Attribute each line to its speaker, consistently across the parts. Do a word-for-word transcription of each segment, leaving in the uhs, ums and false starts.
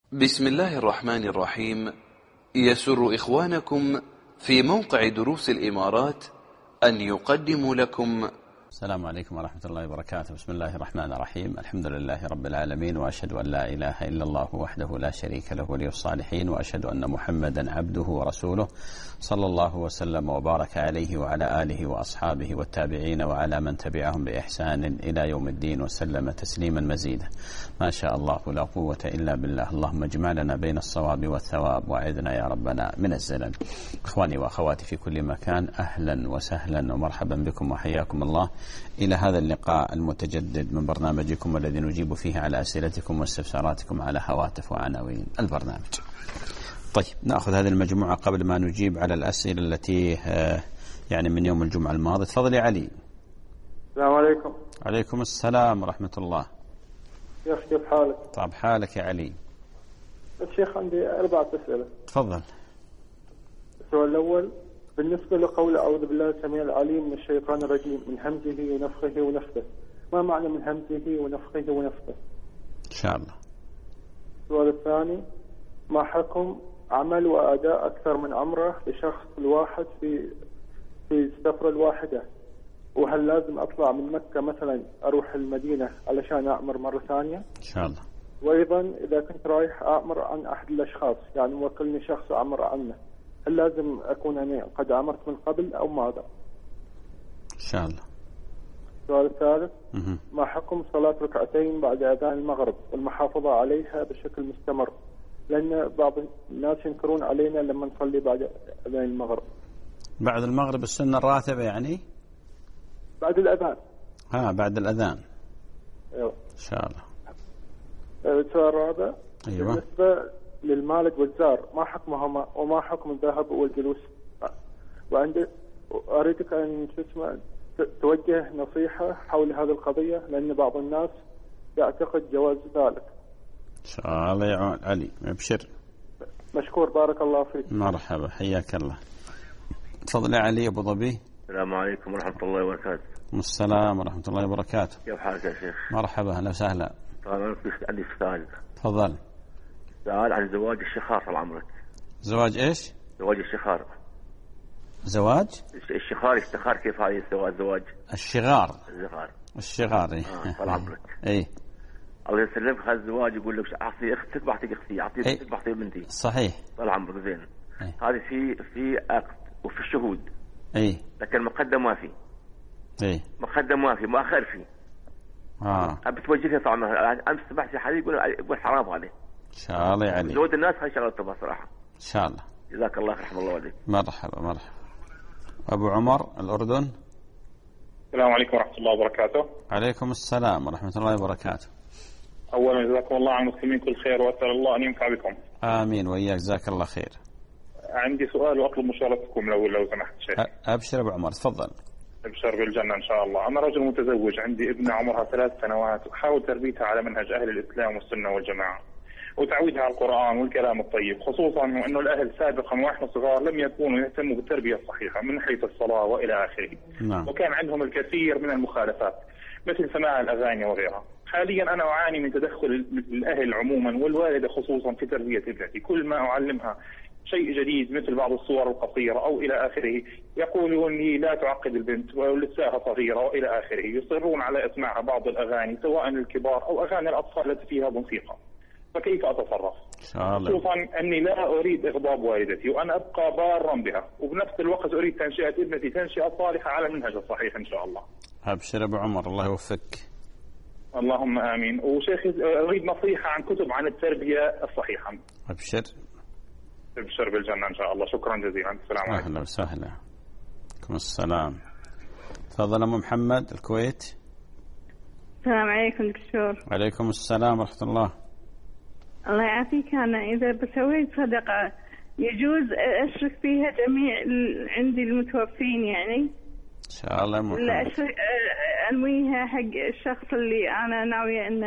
Speaker 1: بسم الله الرحمن الرحيم. يسر إخوانكم في موقع دروس الإمارات أن يقدموا لكم.
Speaker 2: السلام عليكم ورحمة الله وبركاته. بسم الله الرحمن الرحيم. الحمد لله رب العالمين، وأشهد أن لا إله إلا الله وحده لا شريك له ولي الصالحين، وأشهد أن محمدا عبده ورسوله صلى الله وسلم وبارك عليه وعلى آله وأصحابه والتابعين وعلى من تبعهم بإحسان إلى يوم الدين وسلم تسليما مزيدا. ما شاء الله لا قوة إلا بالله. اللهم اجمع لنا بين الصواب والثواب وأعذنا يا ربنا من الزلل. إخواني وأخواتي في كل مكان، أهلا وسهلا ومرحبا بكم وحياكم الله إلى هذا اللقاء المتجدد من برنامجكم الذي نجيب فيه على أسئلتكم واستفساراتكم على هواتف وعناوين البرنامج. طيب، نأخذ هذه المجموعة قبل ما نجيب على الأسئلة التي يعني من يوم الجمعة الماضي. تفضل يا علي.
Speaker 3: السلام عليكم.
Speaker 2: عليكم السلام ورحمة الله.
Speaker 3: شيخ كيف حالك؟
Speaker 2: طيب، حالك يا علي؟
Speaker 3: الشيخ عندي أربعة أسئلة.
Speaker 2: تفضل.
Speaker 3: السؤال الأول بالنسبة لقول أعوذ بالله السميع العليم من الشيطان الرجيم من همزه ونفخه ونفثه، ما معنى من همزه ونفخه ونفثه؟
Speaker 2: إن شاء الله.
Speaker 3: السؤال الثاني ما حكم عمل وأداء أكثر من عمرة لشخص الواحد في في السفرة الواحدة، وهل لازم أطلع من مكة مثلا أروح المدينة علشان أعمر مرة ثانية؟
Speaker 2: إن شاء الله.
Speaker 3: وأيضا إذا كنت رايح أعمر عن أحد الأشخاص، يعني موكلني شخص أعمر عنه، هل لازم أكون أنا قد عمرت من قبل أو ماذا؟
Speaker 2: إن شاء الله.
Speaker 3: السؤال الثالث
Speaker 2: مه.
Speaker 3: ما حكم صلاة ركعتين بعد أذان المغرب والمحافظة عليها بشكل مستمر، لأن بعض الناس ينكرون علينا لما نصلي بعد أذان المغرب.
Speaker 2: بعد المغرب السنة الراتبة يعني؟
Speaker 3: بعد الأذان.
Speaker 2: ها، بعد الأذان.
Speaker 3: أيوة.
Speaker 2: إن شاء الله.
Speaker 3: السؤال الرابع
Speaker 2: أيوة.
Speaker 3: بالنسبة للمالج والزار ما حكمهما وما حكم الذهب والجلوس؟ وعندي أريدك أن تسمع توجه نصيحة حول هذه القضية، لأن بعض الناس يعتقد جواز ذلك.
Speaker 2: إن شاء الله يا علي، ابشر.
Speaker 3: مشكور، بارك الله فيك.
Speaker 2: مرحبا، حياك الله. تفضل يا علي أبو ظبي.
Speaker 4: السلام عليكم ورحمة الله وبركاته.
Speaker 2: السلام ورحمة الله وبركاته.
Speaker 4: كيف حالك يا شيخ؟
Speaker 2: مرحبا، أهلا وسهلا.
Speaker 4: طبعا عندي سؤال.
Speaker 2: تفضل.
Speaker 4: سؤال عن زواج الشخار طال عمرك.
Speaker 2: زواج إيش؟
Speaker 4: زواج الشخار.
Speaker 2: زواج؟
Speaker 4: الشخار الشخار كيف هاي الزواج؟ زواج
Speaker 2: الشغار.
Speaker 4: الزغار.
Speaker 2: الشغار إيه.
Speaker 4: آه طال عمرك.
Speaker 2: إيه.
Speaker 4: أو يسلمك هذا الزواج يقول لك أعطي أختك بعطيك أختي، أعطي
Speaker 2: إيه؟
Speaker 4: أختك بعطي بنتي.
Speaker 2: صحيح.
Speaker 4: طال عمرك زين.
Speaker 2: إيه؟
Speaker 4: هذه في في عقد وفي الشهود.
Speaker 2: إيه؟
Speaker 4: لكن مقدم ما في.
Speaker 2: إيه؟
Speaker 4: مقدم ما في، مؤخر في.
Speaker 2: آه.
Speaker 4: أبي توجهها طبعا. أمس سمعت حديث يقول يقول حرام هذه.
Speaker 2: إن شاء الله يا علي.
Speaker 4: زود الناس هاي شغلتها صراحة.
Speaker 2: إن شاء الله.
Speaker 4: جزاك الله خير، رحم الله والديك.
Speaker 2: مرحبا مرحبا. أبو عمر الأردن.
Speaker 5: السلام عليكم ورحمة الله وبركاته.
Speaker 2: عليكم السلام ورحمة الله وبركاته.
Speaker 5: أولا جزاكم الله عن المسلمين كل خير، وأسأل الله أن ينفع بكم.
Speaker 2: آمين وإياك، جزاك الله خير.
Speaker 5: عندي سؤال وأطلب مشاركتكم لو لو سمحت شيخ.
Speaker 2: أبشر أبو عمر، تفضل.
Speaker 5: ابشر بالجنة إن شاء الله. أنا رجل متزوج، عندي ابنة عمرها ثلاث سنوات، وأحاول تربيتها على منهج أهل الإسلام والسنة والجماعة، وتعويدها على القرآن والكلام الطيب، خصوصا أنه الأهل سابقا وإحنا صغار لم يكونوا يهتموا بالتربية الصحيحة من حيث الصلاة وإلى آخره.
Speaker 2: نعم.
Speaker 5: وكان عندهم الكثير من المخالفات مثل سماع الأغاني وغيرها. حاليا أنا أعاني من تدخل الأهل عموما والوالدة خصوصا في تربية ابنتي. كل ما أعلمها شيء جديد مثل بعض الصور القصيرة أو إلى آخره يقولون لي لا تعقد البنت ولساها صغيرة وإلى آخره. يصرون على إسماع بعض الأغاني سواء الكبار أو أغاني الأطفال التي فيها موسيقى. فكيف أتصرف؟ خصوصا أني لا أريد إغضاب والدتي وأنا أبقى بارا بها، وبنفس الوقت أريد تنشئة ابنتي تنشئة صالحة على المنهج الصحيح إن شاء الله.
Speaker 2: أبشر أبو عمر، الله يوفقك.
Speaker 5: اللهم آمين. وشيخ أريد نصيحة عن كتب عن التربية الصحيحة.
Speaker 2: أبشر.
Speaker 5: ابشر بالجنة إن شاء الله. شكرا جزيلا. السلام عليكم.
Speaker 2: أهلا وسهلا. عليكم السلام. تفضل أم محمد الكويت.
Speaker 6: السلام عليكم دكتور.
Speaker 2: عليكم السلام ورحمة الله.
Speaker 6: الله يعافيك. أنا إذا بسوي صدقة يجوز أشرك فيها جميع عندي المتوفين يعني؟
Speaker 2: إن شاء الله يا محمد.
Speaker 6: لا أشرك أنويها حق الشخص اللي أنا ناوية أن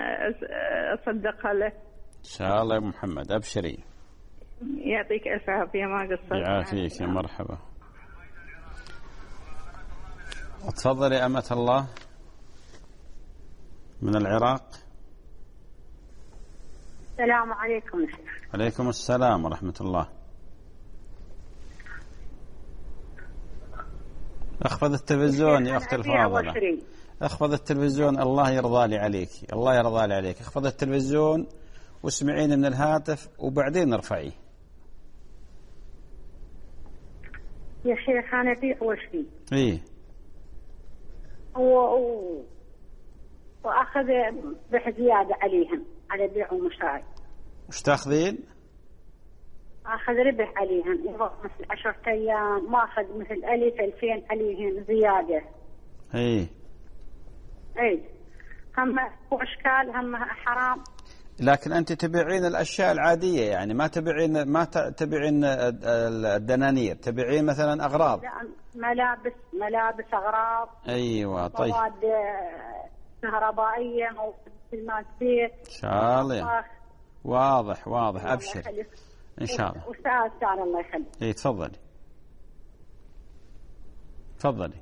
Speaker 6: أصدقها له.
Speaker 2: إن شاء الله يا محمد، أبشري.
Speaker 6: يعطيك ألف عافية، ما قصرت.
Speaker 2: يعافيك يا مرحبا. تفضلي أمة الله من العراق.
Speaker 7: السلام عليكم يا شيخ.
Speaker 2: عليكم السلام ورحمة الله. اخفض التلفزيون يا أختي الفاضلة، اخفض التلفزيون، الله يرضى لي عليك، الله يرضى لي عليك، اخفض التلفزيون واسمعيني من الهاتف وبعدين ارفعيه.
Speaker 7: يا شيخ أنا بيع وشري.
Speaker 2: إيه.
Speaker 7: و... و... وأخذ ربح زيادة عليهم على بيع ومشاعر.
Speaker 2: وش تاخذين؟
Speaker 7: أخذ ربح عليهم، يروح مثل عشرة أيام ما أخذ مثل ألف ألفين عليهم زيادة.
Speaker 2: إيه.
Speaker 7: إيه. هم وأشكال هم حرام.
Speaker 2: لكن أنت تبيعين الأشياء العادية، يعني ما تبيعين ما تبيعين الدنانير، تبيعين مثلا أغراض.
Speaker 7: لا ملابس ملابس أغراض.
Speaker 2: أيوة طيب.
Speaker 7: مواد كهربائية أو سلمات بيت.
Speaker 2: إن شاء الله. واضح واضح أبشر. إن شاء الله.
Speaker 7: وساعة ساعة الله يخليك.
Speaker 2: إيه تفضلي. تفضلي.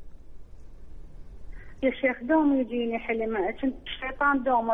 Speaker 7: يا شيخ دوم يجيني حلم، الشيطان دوم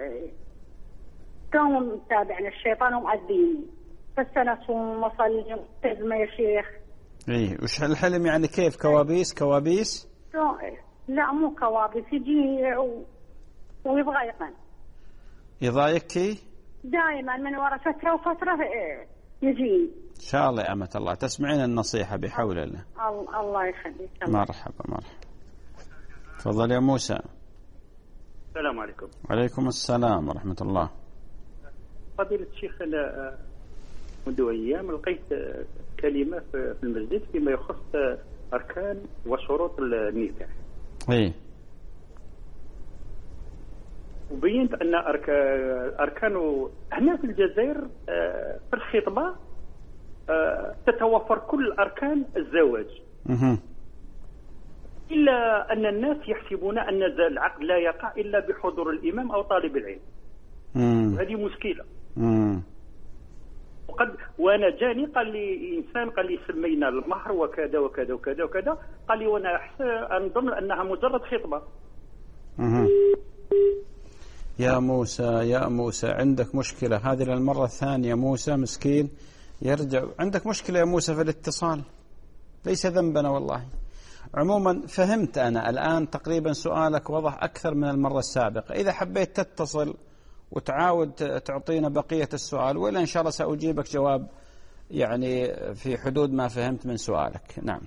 Speaker 7: دوم متابعني الشيطان ومؤذيني، بس أنا صوم وصلي ملتزمة يا شيخ.
Speaker 2: إيه وش هالحلم يعني كيف؟ كوابيس كوابيس؟
Speaker 7: لا مو كوابيس، يجي و... ويضايقني.
Speaker 2: يضايقكي؟
Speaker 7: دائما من وراء فترة وفترة يجي.
Speaker 2: إن شاء الله يا أمة الله تسمعين النصيحة بحول الله.
Speaker 7: الله يخليك.
Speaker 2: مرحبا مرحبا. تفضل يا موسى.
Speaker 8: السلام عليكم.
Speaker 2: وعليكم السلام ورحمة الله.
Speaker 8: فضيلة الشيخ أنا منذ أيام لقيت كلمة في المسجد فيما يخص أركان وشروط النكاح.
Speaker 2: إيه.
Speaker 8: وبينت أن أركان هنا في الجزائر في الخطبة تتوفر كل أركان الزواج.
Speaker 2: اها.
Speaker 8: إلا أن الناس يحسبون أن العقد لا يقع إلا بحضور الإمام أو طالب العلم. هذه مشكلة.
Speaker 2: مم.
Speaker 8: وقد وانا جاني قال لي انسان قال لي سمينا المهر وكذا وكذا وكذا وكذا، قال لي وانا انظن انها مجرد خطبه.
Speaker 2: مم. يا موسى يا موسى عندك مشكله، هذه للمره الثانيه موسى مسكين يرجع. عندك مشكله يا موسى في الاتصال، ليس ذنبنا والله. عموما فهمت انا الان تقريبا سؤالك وضح اكثر من المره السابقه. اذا حبيت تتصل وتعاود تعطينا بقية السؤال، وإلا إن شاء الله سأجيبك جواب يعني في حدود ما فهمت من سؤالك. نعم.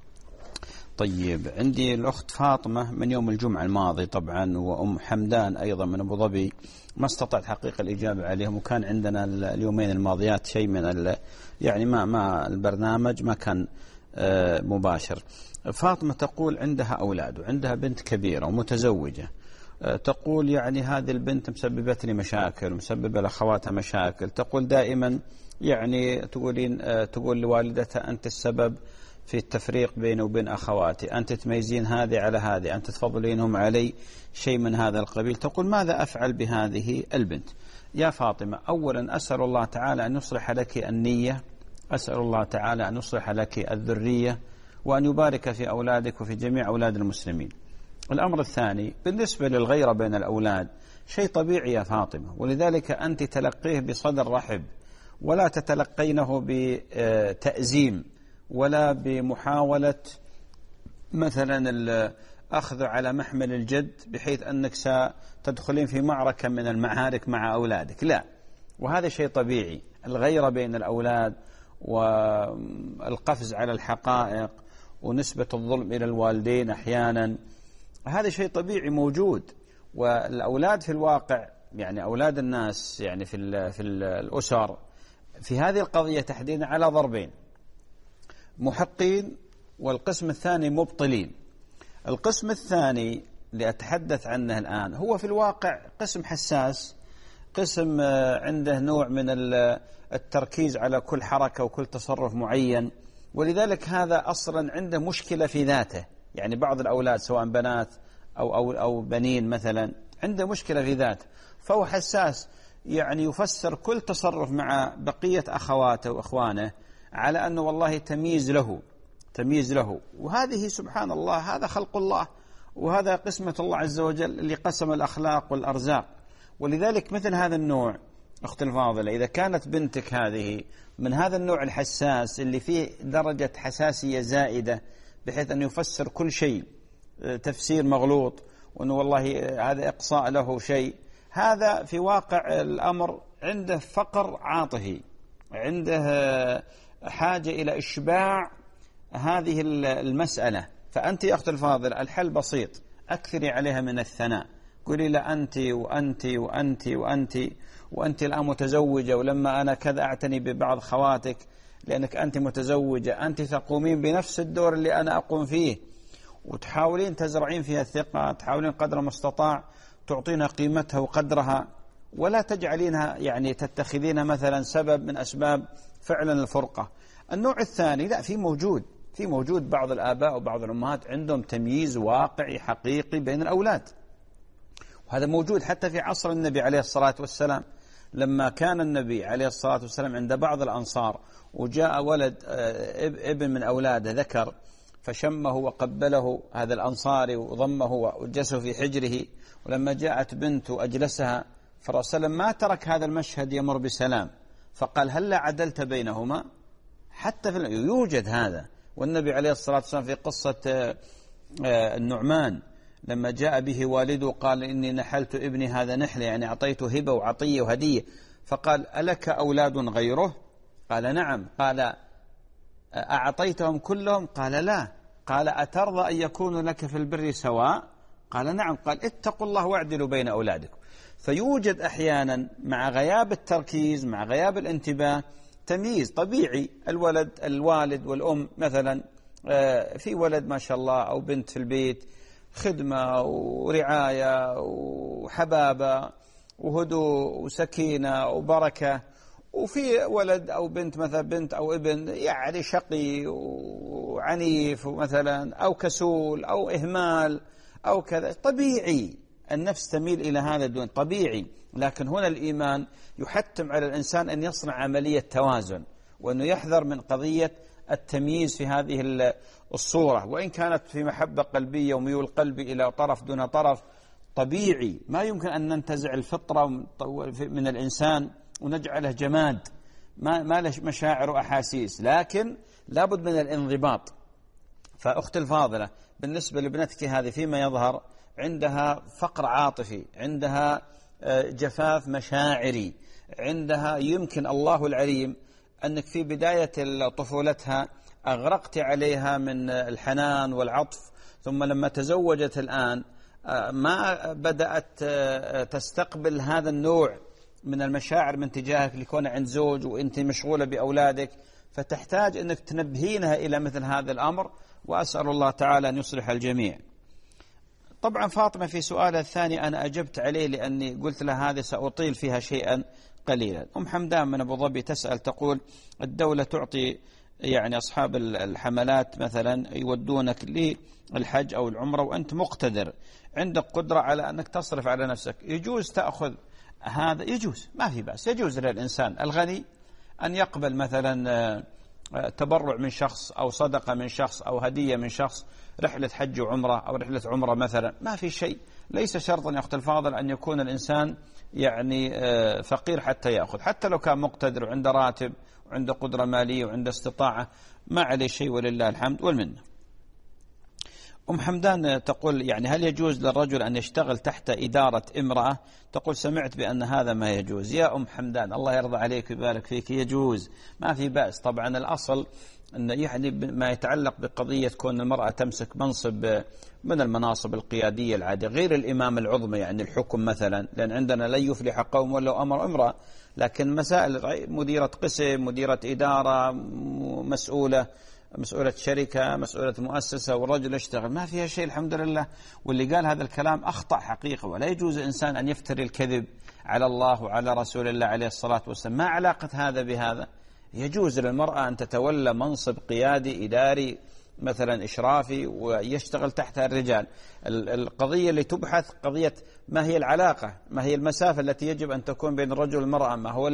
Speaker 2: طيب عندي الأخت فاطمة من يوم الجمعة الماضي طبعا، وأم حمدان أيضا من أبو ظبي، ما استطعت حقيقة الإجابة عليهم، وكان عندنا اليومين الماضيات شيء من يعني ما ما البرنامج ما كان مباشر. فاطمة تقول عندها أولاد وعندها بنت كبيرة ومتزوجة، تقول يعني هذه البنت مسببت لي مشاكل ومسببة لأخواتها مشاكل. تقول دائما يعني تقولين تقول لوالدتها أنت السبب في التفريق بيني وبين أخواتي، أنت تميزين هذه على هذه، أنت تفضلينهم علي، شيء من هذا القبيل. تقول ماذا أفعل بهذه البنت؟ يا فاطمة أولا أسأل الله تعالى أن يصلح لك النية، أسأل الله تعالى أن يصلح لك الذرية، وأن يبارك في أولادك وفي جميع أولاد المسلمين. الأمر الثاني بالنسبة للغيرة بين الأولاد شيء طبيعي يا فاطمة، ولذلك أنت تلقيه بصدر رحب، ولا تتلقينه بتأزيم ولا بمحاولة مثلا الأخذ على محمل الجد بحيث أنك ستدخلين في معركة من المعارك مع أولادك، لا. وهذا شيء طبيعي، الغيرة بين الأولاد والقفز على الحقائق ونسبة الظلم إلى الوالدين أحيانا، هذا شيء طبيعي موجود. والأولاد في الواقع يعني أولاد الناس يعني في ال في ال الأسر في هذه القضية تحديدا على ضربين: محقين، والقسم الثاني مبطلين. القسم الثاني اللي أتحدث عنه الآن هو في الواقع قسم حساس، قسم عنده نوع من التركيز على كل حركة وكل تصرف معين، ولذلك هذا أصلا عنده مشكلة في ذاته. يعني بعض الأولاد سواء بنات أو, أو, أو بنين مثلا عنده مشكلة في ذاته، فهو حساس، يعني يفسر كل تصرف مع بقية أخواته وأخوانه على أنه والله تمييز له تمييز له وهذه سبحان الله هذا خلق الله، وهذا قسمة الله عز وجل اللي قسم الأخلاق والأرزاق. ولذلك مثل هذا النوع أختي الفاضلة، إذا كانت بنتك هذه من هذا النوع الحساس اللي فيه درجة حساسية زائدة بحيث أن يفسر كل شيء تفسير مغلوط، وأنه والله هذا إقصاء له شيء، هذا في واقع الأمر عنده فقر عاطفي، عنده حاجة إلى إشباع هذه المسألة. فأنت يا أختي الفاضلة الحل بسيط، أكثري عليها من الثناء، قولي لا أنت وأنت وأنت وأنت وأنت الآن متزوجة، ولما أنا كذا أعتني ببعض خواتك لأنك أنت متزوجة، أنت تقومين بنفس الدور اللي أنا أقوم فيه، وتحاولين تزرعين فيها الثقة، تحاولين قدر المستطاع تعطينا قيمتها وقدرها، ولا تجعلينها يعني تتخذينها مثلا سبب من أسباب فعلا الفرقة. النوع الثاني لا، في موجود في موجود بعض الآباء وبعض الأمهات عندهم تمييز واقعي حقيقي بين الأولاد، وهذا موجود حتى في عصر النبي عليه الصلاة والسلام. لما كان النبي عليه الصلاة والسلام عند بعض الأنصار وجاء ولد ابن من أولاده ذكر فشمه وقبله هذا الأنصاري وضمه وجلسه في حجره، ولما جاءت بنته أجلسها، فالرسول ما ترك هذا المشهد يمر بسلام، فقال هل عدلت بينهما؟ حتى في يوجد هذا. والنبي عليه الصلاة والسلام في قصة النعمان لما جاء به والده قال إني نحلت ابني هذا نحل، يعني أعطيته هبة وعطية وهدية، فقال ألك أولاد غيره؟ قال نعم. قال أعطيتهم كلهم؟ قال لا. قال أترضى أن يكونوا لك في البر سواء؟ قال نعم. قال اتقوا الله واعدلوا بين أولادكم. فيوجد أحيانا مع غياب التركيز مع غياب الانتباه تمييز طبيعي. الولد الوالد والأم مثلا في ولد ما شاء الله أو بنت في البيت خدمة ورعاية وحبابة وهدوء وسكينة وبركة، وفي ولد أو بنت مثلا بنت أو ابن يعني شقي وعنيف مثلا أو كسول أو إهمال أو كذا. طبيعي النفس تميل إلى هذا الدون، طبيعي. لكن هنا الإيمان يحتم على الإنسان أن يصنع عملية توازن، وأنه يحذر من قضية التمييز في هذه الصورة، وإن كانت في محبة قلبية وميول قلبي إلى طرف دون طرف طبيعي. ما يمكن أن ننتزع الفطرة من الإنسان ونجعله جماد ما ما له مشاعر وأحاسيس، لكن لابد من الانضباط. فأختي الفاضلة بالنسبة لابنتك هذه فيما يظهر عندها فقر عاطفي، عندها جفاف مشاعري، عندها يمكن الله العليم أنك في بداية طفولتها أغرقت عليها من الحنان والعطف، ثم لما تزوجت الآن ما بدأت تستقبل هذا النوع من المشاعر من تجاهك لكون عند زوج وأنت مشغولة بأولادك، فتحتاج أنك تنبهينها إلى مثل هذا الأمر، وأسأل الله تعالى أن يصلح الجميع. طبعا فاطمة في سؤال الثاني أنا أجبت عليه لأني قلت لها هذا سأطيل فيها شيئا قليلا. أم حمدان من أبو ظبي تسأل تقول الدولة تعطي يعني أصحاب الحملات مثلا يودونك للحج أو العمرة وأنت مقتدر عندك قدرة على أنك تصرف على نفسك، يجوز تأخذ هذا؟ يجوز، ما في بأس، يجوز للإنسان الغني أن يقبل مثلا تبرع من شخص أو صدقة من شخص أو هدية من شخص، رحلة حج وعمرة أو رحلة عمرة مثلا، ما في شيء. ليس شرطا يا أخت الفاضل أن يكون الإنسان يعني فقير حتى يأخذ، حتى لو كان مقتدر وعنده راتب وعنده قدرة مالية وعنده استطاعة ما عليه شيء ولله الحمد والمنة. أم حمدان تقول يعني هل يجوز للرجل أن يشتغل تحت إدارة امرأة؟ تقول سمعت بأن هذا ما يجوز. يا أم حمدان الله يرضى عليك ويبارك فيك، يجوز ما في بأس. طبعا الأصل أن يعني ما يتعلق بقضية كون المرأة تمسك منصب من المناصب القيادية العادية غير الإمام العظمى يعني الحكم مثلا، لأن عندنا لن يفلح قوم ولو أمر امرأة، لكن مسائل مديرة قسم مديرة إدارة مسؤولة مسؤولة شركة مسؤولة مؤسسة والرجل يشتغل ما فيها شيء الحمد لله. واللي قال هذا الكلام أخطأ حقيقة، ولا يجوز إنسان أن يفتري الكذب على الله وعلى رسول الله عليه الصلاة والسلام. ما علاقة هذا بهذا؟ يجوز للمرأة أن تتولى منصب قيادي إداري مثلا إشرافي ويشتغل تحتها الرجال. القضية اللي تبحث قضية ما هي العلاقة، ما هي المسافة التي يجب أن تكون بين الرجل والمرأة، ما هو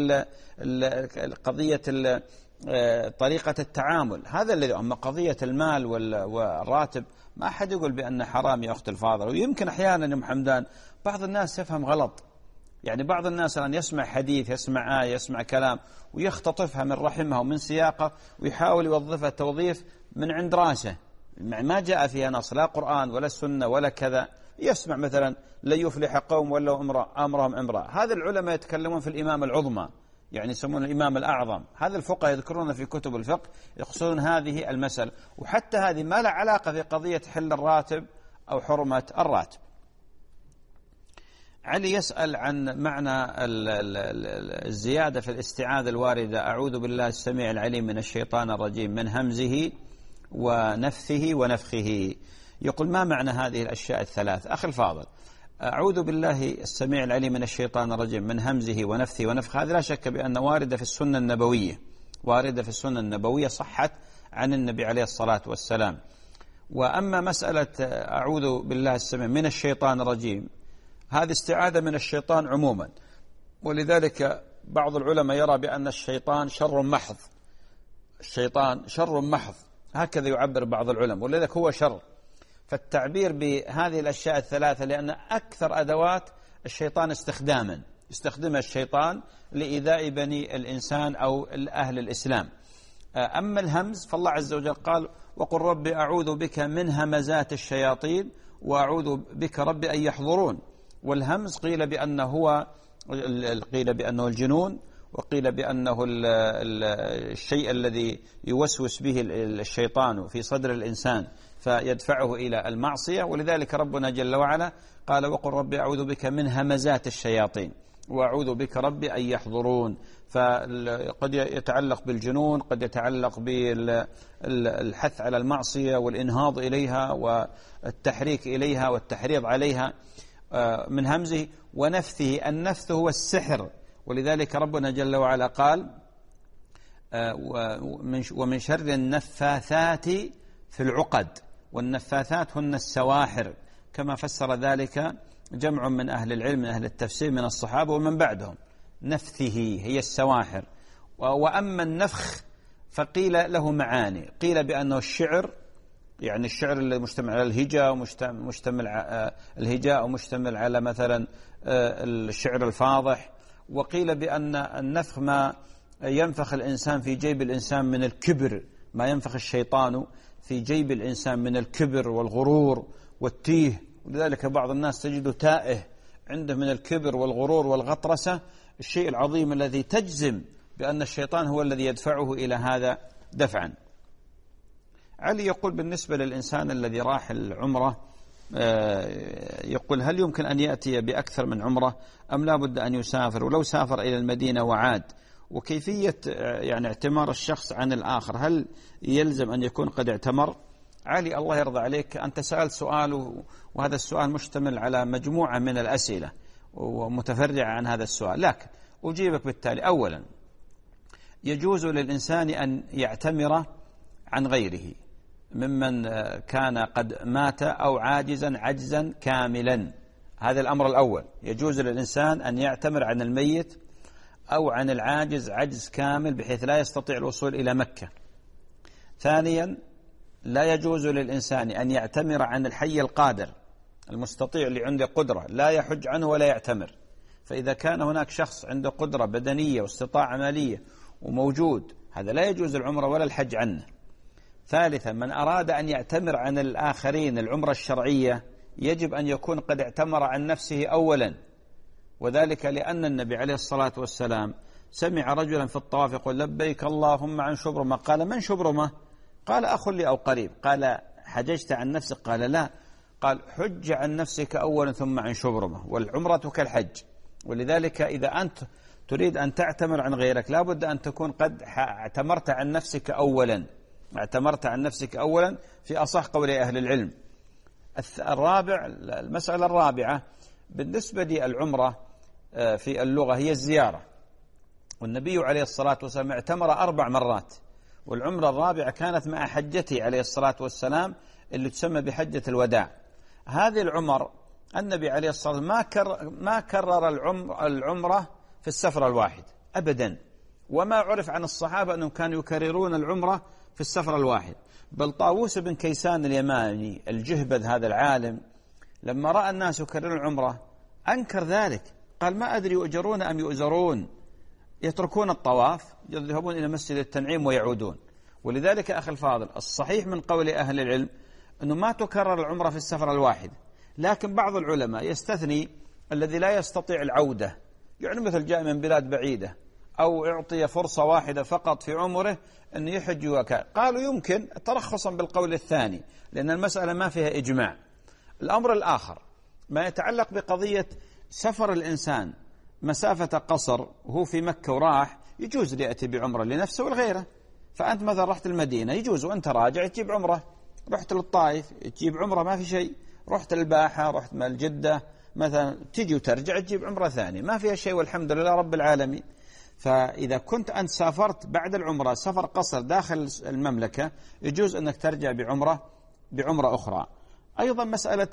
Speaker 2: قضية طريقة التعامل، هذا الذي. أما قضية المال والراتب ما أحد يقول بأن حرام يا أخت الفاضل. ويمكن أحيانا يا محمدان بعض الناس يفهم غلط، يعني بعض الناس الآن يسمع حديث، يسمع آية، يسمع كلام ويختطفها من رحمها ومن سياقه ويحاول يوظفها توظيف من عند راسه، ما جاء فيها نص لا قرآن ولا السنة ولا كذا. يسمع مثلا لن يفلح قوم ولوا أمرهم امرأة، هذا العلماء يتكلمون في الإمامة العظمى، يعني يسمون الإمام الأعظم، هذا الفقهاء يذكرون في كتب الفقه يقصدون هذه المسألة، وحتى هذه ما لا علاقة في قضية حل الراتب أو حرمة الراتب. علي يسأل عن معنى الزيادة في الاستعاذة الواردة أعوذ بالله السميع العليم من الشيطان الرجيم من همزه ونفثه ونفخه. يقول ما معنى هذه الأشياء الثلاث؟ أخي الفاضل، أعوذ بالله السميع العليم من الشيطان الرجيم من همزه ونفثه ونفخه، هذا لا شك بأن واردة في السنة النبوية، واردة في السنة النبوية صحت عن النبي عليه الصلاة والسلام. وأما مسألة أعوذ بالله السميع من الشيطان الرجيم، هذه استعاذة من الشيطان عموما، ولذلك بعض العلماء يرى بأن الشيطان شر محض، الشيطان شر محض، هكذا يعبر بعض العلماء، ولذلك هو شر. فالتعبير بهذه الأشياء الثلاثة لأن أكثر أدوات الشيطان استخداما استخدمها الشيطان لإيذاء بني الإنسان أو أهل الإسلام. أما الهمز فالله عز وجل قال وقل رب أعوذ بك من همزات الشياطين وأعوذ بك رب أن يحضرون. والهمز قيل بأنه هو قيل بأنه الجنون، وقيل بأنه الشيء الذي يوسوس به الشيطان في صدر الإنسان فيدفعه إلى المعصية، ولذلك ربنا جل وعلا قال وقل رب أعوذ بك من همزات الشياطين وأعوذ بك رب أن يحضرون. فقد يتعلق بالجنون، قد يتعلق بالحث على المعصية والإنهاض إليها والتحريك إليها والتحريض عليها من همزه ونفثه. النفث هو السحر، ولذلك ربنا جل وعلا قال ومن شر النفاثات في العقد، والنفاثات هن السواحر، كما فسر ذلك جمع من أهل العلم من أهل التفسير من الصحابة ومن بعدهم. نفثه هي السواحر. وأما النفخ فقيل له معاني، قيل بأنه الشعر، يعني الشعر اللي مشتمل على الهجاء ومشتمل الهجاء ومشتمل على مثلا الشعر الفاضح. وقيل بأن النفخ ما ينفخ الإنسان في جيب الإنسان من الكبر، ما ينفخ الشيطان في جيب الإنسان من الكبر والغرور والتيه. ولذلك بعض الناس تجده تائه عنده من الكبر والغرور والغطرسة، الشيء العظيم الذي تجزم بأن الشيطان هو الذي يدفعه إلى هذا دفعا. علي يقول بالنسبة للإنسان الذي راح العمرة، يقول هل يمكن أن يأتي بأكثر من عمرة أم لا بد أن يسافر؟ ولو سافر إلى المدينة وعاد، وكيفية يعني اعتمار الشخص عن الآخر، هل يلزم أن يكون قد اعتمر؟ علي الله يرضى عليك، أنت سألت سؤال وهذا السؤال مشتمل على مجموعة من الأسئلة ومتفرعة عن هذا السؤال، لكن أجيبك بالتالي. أولا يجوز للإنسان أن يعتمر عن غيره ممن كان قد مات أو عاجزا عجزا كاملا، هذا الأمر الأول، يجوز للإنسان أن يعتمر عن الميت أو عن العاجز عجز كامل بحيث لا يستطيع الوصول إلى مكة. ثانيا لا يجوز للإنسان أن يعتمر عن الحي القادر المستطيع اللي عنده قدرة، لا يحج عنه ولا يعتمر. فإذا كان هناك شخص عنده قدرة بدنية واستطاعة مالية وموجود، هذا لا يجوز العمرة ولا الحج عنه. ثالثا من أراد أن يعتمر عن الآخرين العمرة الشرعية يجب أن يكون قد اعتمر عن نفسه أولا، وذلك لأن النبي عليه الصلاة والسلام سمع رجلا في الطواف يقول لبيك اللهم عن شبرمة، قال من شبرمة؟ قال أخ لي أو قريب. قال حججت عن نفسك؟ قال لا. قال حج عن نفسك أولا ثم عن شبرمة، والعمرة كالحج. ولذلك إذا أنت تريد أن تعتمر عن غيرك لابد أن تكون قد اعتمرت عن نفسك أولا، اعتمرت عن نفسك أولا في أصح قول أهل العلم. الرابع، المسألة الرابعة بالنسبة للعمرة في اللغة هي الزيارة، والنبي عليه الصلاة والسلام اعتمر أربع مرات، والعمرة الرابعة كانت مع حجته عليه الصلاة والسلام اللي تسمى بحجة الوداع. هذه العمر النبي عليه الصلاة والسلام ما كرر, ما كرر العمر العمرة في السفر الواحد أبدا، وما عرف عن الصحابة أنهم كانوا يكررون العمرة في السفر الواحد. بل طاووس بن كيسان اليماني الجهبذ هذا العالم لما رأى الناس يكررون العمرة أنكر ذلك، قال ما أدري يؤجرون أم يؤزرون، يتركون الطواف يذهبون إلى مسجد التنعيم ويعودون. ولذلك أخي الفاضل الصحيح من قول أهل العلم أنه ما تكرر العمرة في السفر الواحد، لكن بعض العلماء يستثني الذي لا يستطيع العودة، يعني مثل جاء من بلاد بعيدة أو اعطي فرصة واحدة فقط في عمره أن يحج وكذا، قالوا يمكن ترخصا بالقول الثاني لأن المسألة ما فيها إجماع. الأمر الآخر ما يتعلق بقضية سفر الإنسان مسافة قصر وهو في مكة وراح، يجوز ليأتي بعمرة لنفسه ولغيره. فأنت مثلا رحت المدينة يجوز وأنت راجع تجيب عمرة، رحت للطائف تجيب عمرة ما في شيء، رحت الباحة رحت مال جدة مثلا تجي وترجع تجيب عمرة ثانية ما فيها شيء والحمد لله رب العالمين. فإذا كنت أنت سافرت بعد العمرة سفر قصر داخل المملكة يجوز أنك ترجع بعمرة بعمرة أخرى. أيضا مسألة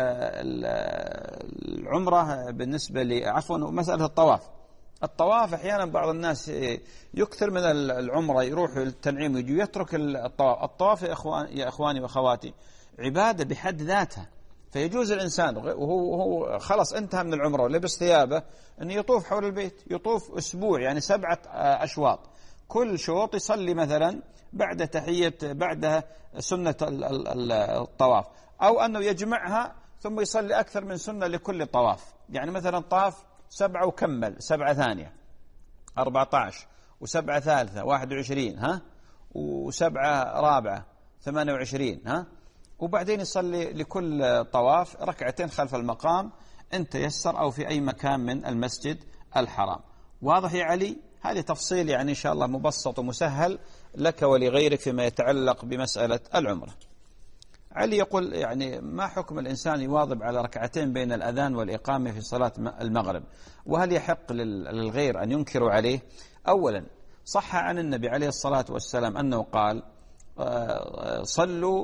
Speaker 2: العمرة بالنسبة لي عفوا مسألة الطواف. الطواف أحيانا بعض الناس يكثر من العمرة يروح التنعيم ويجي يترك الطواف. الطواف يا إخوان يا إخواني وأخواتي عبادة بحد ذاتها، فيجوز الإنسان وهو وهو خلص انتهى من العمرة ولبس ثيابه أن يطوف حول البيت، يطوف أسبوع يعني سبعة أشواط، كل شوط يصلي مثلا بعد تحية بعدها سنة الطواف، أو أنه يجمعها ثم يصلي أكثر من سنة لكل طواف. يعني مثلا طاف سبعة وكمل سبعة ثانية أربعة عشر وسبعة ثالثة واحد وعشرين ها وسبعة رابعة ثمانية وعشرين ها، وبعدين يصلي لكل طواف ركعتين خلف المقام إن تيسر أو في أي مكان من المسجد الحرام. واضح يا علي؟ هذه تفصيل يعني إن شاء الله مبسط ومسهل لك ولغيرك فيما يتعلق بمسألة العمرة. علي يقول يعني ما حكم الإنسان يواظب على ركعتين بين الأذان والإقامة في صلاة المغرب، وهل يحق للغير أن ينكروا عليه؟ أولا صح عن النبي عليه الصلاة والسلام أنه قال صلوا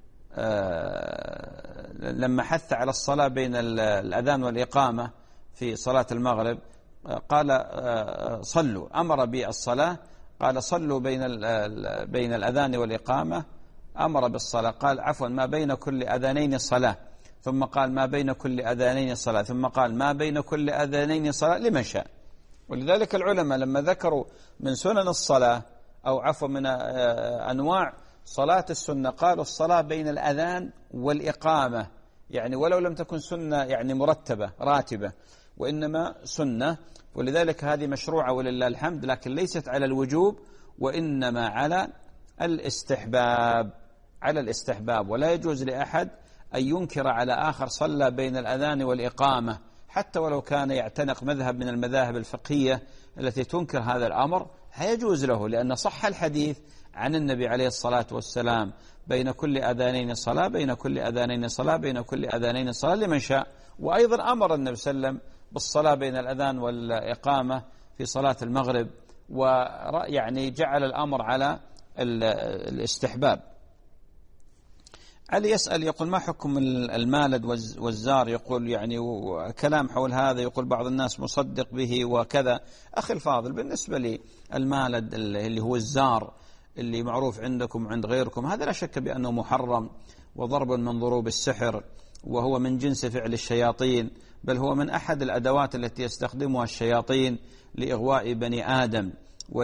Speaker 2: لما حث على الصلاة بين الأذان والإقامة في صلاة المغرب قال صلوا، أمر بالصلاة قال صلوا بين بين الأذان والإقامة، أمر بالصلاة قال عفوا ما بين كل أذانين صلاة، ثم قال ما بين كل أذانين صلاة، ثم قال ما بين كل أذانين صلاة لمن شاء. ولذلك العلماء لما ذكروا من سنن الصلاة أو عفوا من أنواع صلاة السنة قالوا الصلاة بين الأذان والإقامة، يعني ولو لم تكن سنة يعني مرتبة راتبة وإنما سنة، ولذلك هذه مشروعة ولله الحمد، لكن ليست على الوجوب وإنما على الاستحباب، على الاستحباب. ولا يجوز لأحد أن ينكر على آخر صلى بين الأذان والإقامة حتى ولو كان يعتنق مذهب من المذاهب الفقهية التي تنكر هذا الأمر، هيجوز له، لأن صح الحديث عن النبي عليه الصلاة والسلام بين كل أذانين صلاة بين كل أذانين صلاة بين كل أذانين صلاة لمن شاء. وأيضا أمر النبي صلى الله عليه وسلم بالصلاة بين الأذان والإقامة في صلاة المغرب، ويعني جعل الأمر على الاستحباب. علي يسأل يقول ما حكم المالد والزار؟ يقول يعني كلام حول هذا، يقول بعض الناس مصدق به وكذا. أخي الفاضل بالنسبة للمالد اللي هو الزار اللي معروف عندكم وعند غيركم، هذا لا شك بأنه محرم وضرب من ضروب السحر، وهو من جنس فعل الشياطين، بل هو من أحد الأدوات التي يستخدمها الشياطين لإغواء بني آدم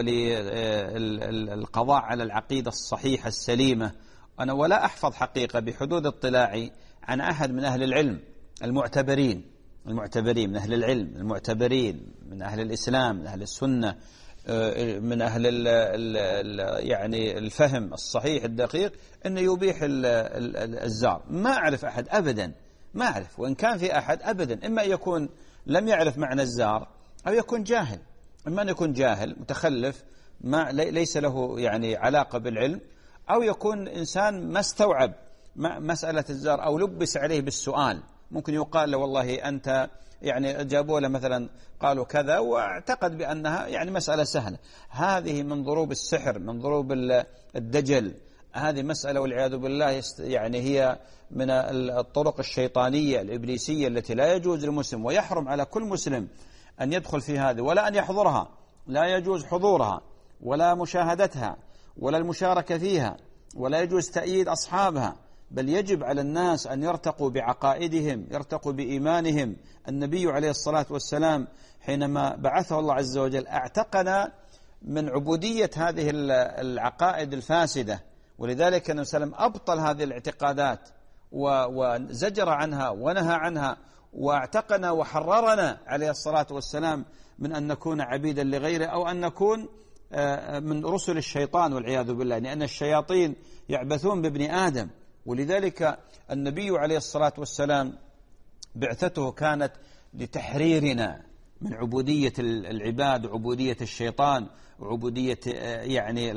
Speaker 2: وللقضاء على العقيدة الصحيحة السليمة. أنا ولا أحفظ حقيقة بحدود اطلاعي عن أحد من أهل العلم المعتبرين المعتبرين من أهل العلم المعتبرين من أهل الإسلام من أهل السنة من أهل ال ال يعني الفهم الصحيح الدقيق أنه يبيح الزار. ما أعرف أحد أبدا، ما أعرف، وإن كان في أحد أبدا إما يكون لم يعرف معنى الزار أو يكون جاهل، إما أن يكون جاهل متخلف ما ليس له يعني علاقة بالعلم، أو يكون إنسان ما استوعب مسألة الزار أو لبس عليه بالسؤال. ممكن يقال له والله أنت يعني جابوا له مثلا قالوا كذا واعتقد بأنها يعني مسألة سهلة. هذه من ضروب السحر، من ضروب الدجل، هذه مسألة والعياذ بالله يعني هي من الطرق الشيطانية الإبليسية التي لا يجوز للمسلم ويحرم على كل مسلم أن يدخل في هذه ولا أن يحضرها، لا يجوز حضورها ولا مشاهدتها ولا المشاركة فيها، ولا يجوز تأييد أصحابها، بل يجب على الناس أن يرتقوا بعقائدهم، يرتقوا بإيمانهم. النبي عليه الصلاة والسلام حينما بعثه الله عز وجل اعتقنا من عبودية هذه العقائد الفاسدة، ولذلك النبي صلى الله عليه وسلم أبطل هذه الاعتقادات وزجر عنها ونهى عنها، واعتقنا وحررنا عليه الصلاة والسلام من أن نكون عبيدا لغيره أو أن نكون من رسل الشيطان والعياذ بالله، لأن الشياطين يعبثون بابن آدم. ولذلك النبي عليه الصلاة والسلام بعثته كانت لتحريرنا من عبودية العباد وعبودية الشيطان وعبودية يعني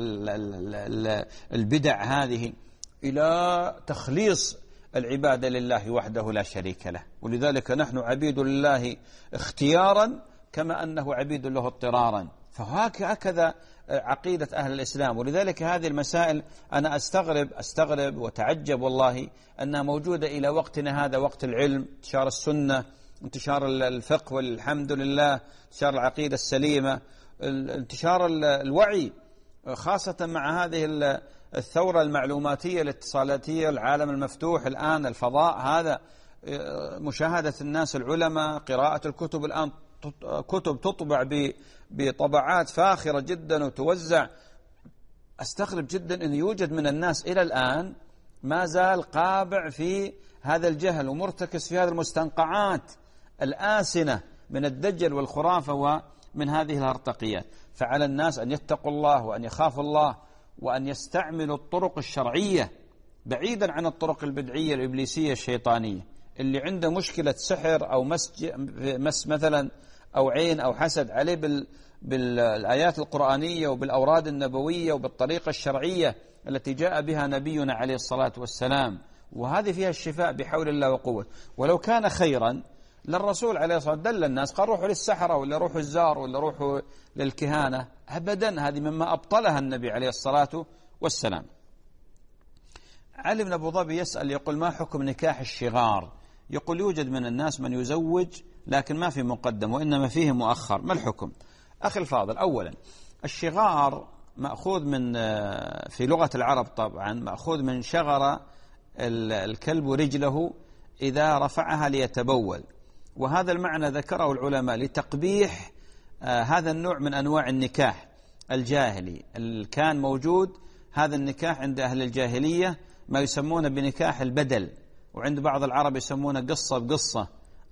Speaker 2: البدع هذه، إلى تخليص العبادة لله وحده لا شريك له. ولذلك نحن عبيد لله اختيارا كما أنه عبيد له اضطرارا. فهكذا عقيدة أهل الإسلام. ولذلك هذه المسائل أنا أستغرب أستغرب وتعجب والله أنها موجودة إلى وقتنا هذا، وقت العلم، انتشار السنة، انتشار الفقه والحمد لله، انتشار العقيدة السليمة، انتشار الوعي، خاصة مع هذه الثورة المعلوماتية الاتصالاتية، العالم المفتوح الآن، الفضاء هذا، مشاهدة الناس العلماء، قراءة الكتب الآن، كتب تطبع بطبعات فاخرة جدا وتوزع. أستغرب جدا أن يوجد من الناس إلى الآن ما زال قابع في هذا الجهل ومرتكز في هذه المستنقعات الآسنة من الدجل والخرافة ومن هذه الهرطقيات. فعلى الناس أن يتقوا الله وأن يخافوا الله وأن يستعملوا الطرق الشرعية بعيدا عن الطرق البدعية الإبليسية الشيطانية. اللي عنده مشكلة سحر أو مس, مس مثلا أو عين أو حسد عليه بال بالآيات القرآنية وبالأوراد النبوية وبالطريقة الشرعية التي جاء بها نبينا عليه الصلاة والسلام، وهذه فيها الشفاء بحول الله وقوة. ولو كان خيرا للرسول عليه الصلاة والسلام دل الناس قال روحوا للسحرة ولا روحوا الزار ولا روحوا للكهانة، أبدا، هذه مما أبطلها النبي عليه الصلاة والسلام. علي بن أبو ظبي يسأل يقول ما حكم نكاح الشغار؟ يقول يوجد من الناس من يزوج لكن ما في مقدم وإنما فيه مؤخر، ما الحكم؟ أخي الفاضل، أولا الشغار مأخوذ من في لغة العرب طبعا مأخوذ من شغر الكلب رجله إذا رفعها ليتبول، وهذا المعنى ذكره العلماء لتقبيح هذا النوع من أنواع النكاح الجاهلي. كان موجود هذا النكاح عند أهل الجاهلية ما يسمونه بنكاح البدل، وعند بعض العرب يسمونه قصة بقصة،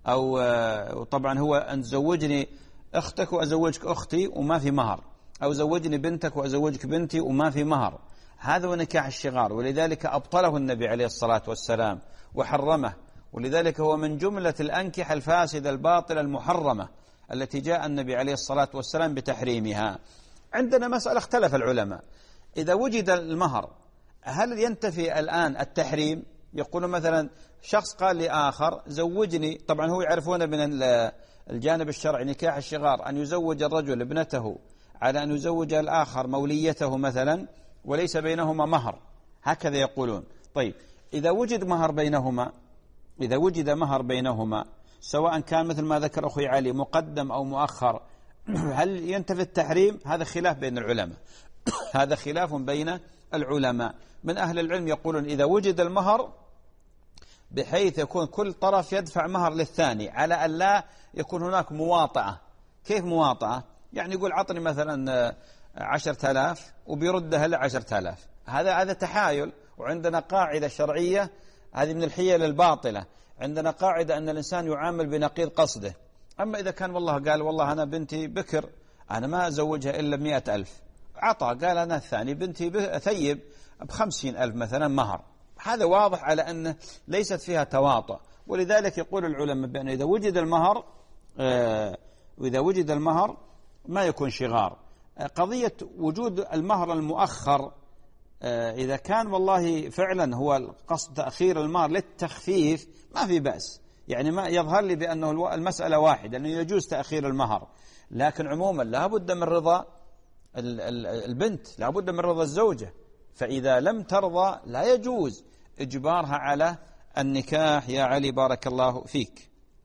Speaker 2: أو طبعا هو أن تزوجني أختك وأزوجك أختي وما في مهر، أو زوجني بنتك وأزوجك بنتي وما في مهر. هذا هو نكاح الشغار، ولذلك أبطله النبي عليه الصلاة والسلام وحرمه. ولذلك هو من جملة الأنكحة الفاسدة الباطلة المحرمة التي جاء النبي عليه الصلاة والسلام بتحريمها. عندنا مسألة اختلف العلماء، إذا وجد المهر هل ينتفي الآن التحريم؟ يقول مثلا شخص قال لآخر زوجني، طبعا هو يعرفون من الجانب الشرعي نكاح الشغار أن يزوج الرجل ابنته على أن يزوج الآخر موليته مثلا وليس بينهما مهر، هكذا يقولون. طيب إذا وجد مهر بينهما إذا وجد مهر بينهما سواء كان مثل ما ذكر أخي علي مقدم أو مؤخر، هل ينتفي التحريم؟ هذا خلاف بين العلماء هذا خلاف بين العلماء. من أهل العلم يقولون إذا وجد المهر بحيث يكون كل طرف يدفع مهر للثاني على أن لا يكون هناك مواطعة. كيف مواطعة؟ يعني يقول عطني مثلا عشرة آلاف وبيردها لعشرة آلاف، هذا هذا تحايل. وعندنا قاعدة شرعية هذه من الحيل الباطلة، عندنا قاعدة أن الإنسان يعامل بنقيض قصده. أما إذا كان والله قال والله أنا بنتي بكر أنا ما أزوجها إلا بمئة ألف، عطى قال أنا الثاني بنتي ثيب بخمسين ألف مثلا مهر، هذا واضح على أنه ليست فيها تواطؤ. ولذلك يقول العلماء بأن إذا وجد المهر آه وإذا وجد المهر ما يكون شغار. آه قضية وجود المهر المؤخر آه إذا كان والله فعلا هو القصد تأخير المهر للتخفيف ما في بأس، يعني ما يظهر لي بأنه المسألة واحدة أنه يجوز تأخير المهر، لكن عموما لا بد من رضا البنت، لا بد من رضا الزوجة، فإذا لم ترضى لا يجوز إجبارها على النكاح. يا علي بارك الله فيك.